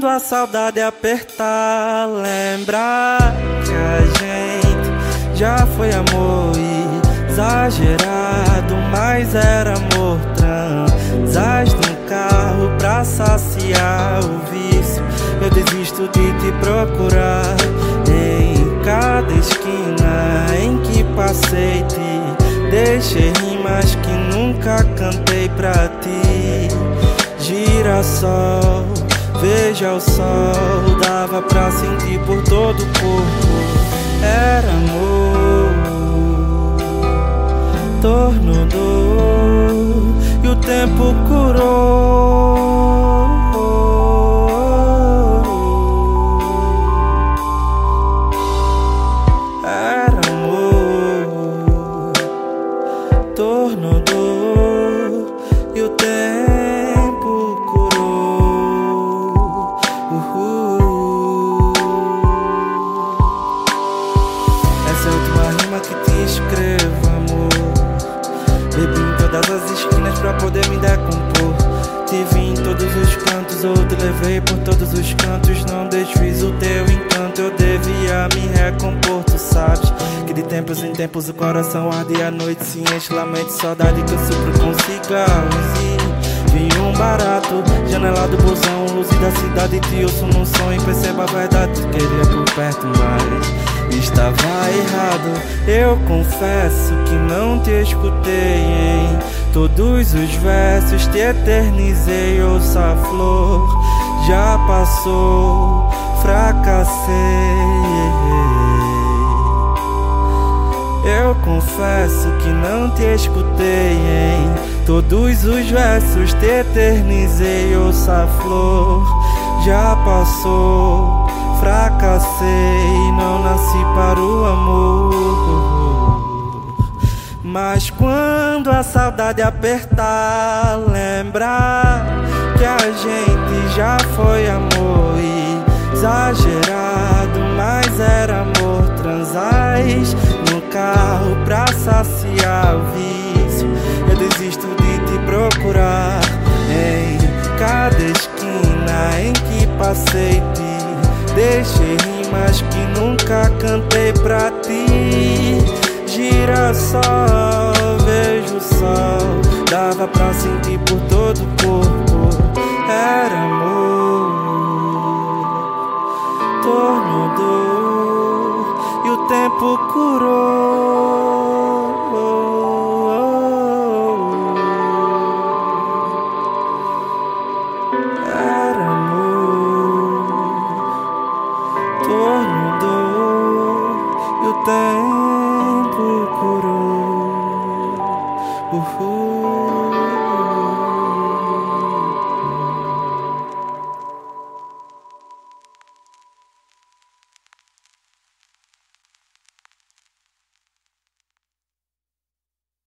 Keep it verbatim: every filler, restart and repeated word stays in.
quando a saudade apertar, lembrar que a gente já foi amor exagerado, mas era amor transas num carro pra saciar o vício. Eu desisto de te procurar em cada esquina em que passei, te deixei rimas que nunca cantei pra ti. Girassol, veja o sol, dava pra sentir por todo o corpo. Era amor, tornou dor e o tempo curou. Era amor, tornou dor e o tempo curou. Uhul. Essa é a última rima que te escrevo, amor. Bebi em todas as esquinas pra poder me decompor. Te vi em todos os cantos, ou te levei por todos os cantos. Não desfiz o teu encanto, eu devia me recompor. Tu sabes que de tempos em tempos o coração arde e a noite se enche. Lamento saudade que eu supro com cigarros e vinho um barato. Janela do busão, luz da cidade, te ouço num sonho. Perceba a verdade, te queria por perto, mas estava errado. Eu confesso que não te escutei em todos os versos, te eternizei. Ouça a flor, já passou, fracassei. Eu confesso que não te escutei em todos os versos, te eternizei. Ouça a flor, já passou, fracassei. Não nasci para o amor, mas quando a saudade apertar, lembrar que a gente já foi amor exagerado, mas era amor transais no carro pra saciar o vício. Eu desisto de te procurar em cada esquina em que passei, te deixei rimas que nunca cantei pra ti. Girassol, vejo o sol, dava pra sentir por todo o corpo. Era amor, tornou dor e o tempo curou. Era amor, tornou dor e o tempo curou. Uhul.